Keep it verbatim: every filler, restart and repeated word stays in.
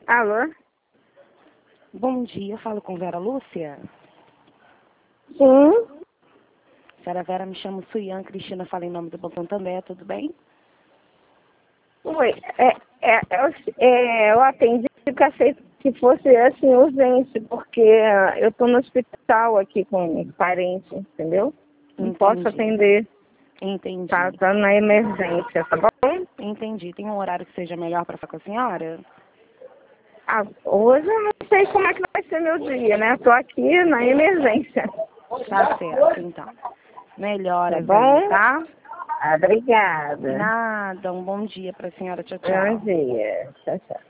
Alô? Bom dia, eu falo com Vera Lúcia. Sim? Senhora Vera, me chamo Suian Cristina, falo em nome do Botão També, tudo bem? Oi, é, é, eu, é, eu atendi porque achei que fosse assim urgente, porque eu estou no hospital aqui com um parente, entendeu? Não posso Entendi. atender, Entendi. tá, tá na emergência, tá bom? Entendi. Tem um horário que seja melhor para falar com a senhora? Ah, hoje eu não sei como é que vai ser meu dia, né? Estou aqui na emergência. Tá certo, então. Melhoras Tá aí, bom? tá? Ah, obrigada. Nada, um bom dia para a senhora. Tchau, Bom tchau. dia. Tchau, tchau.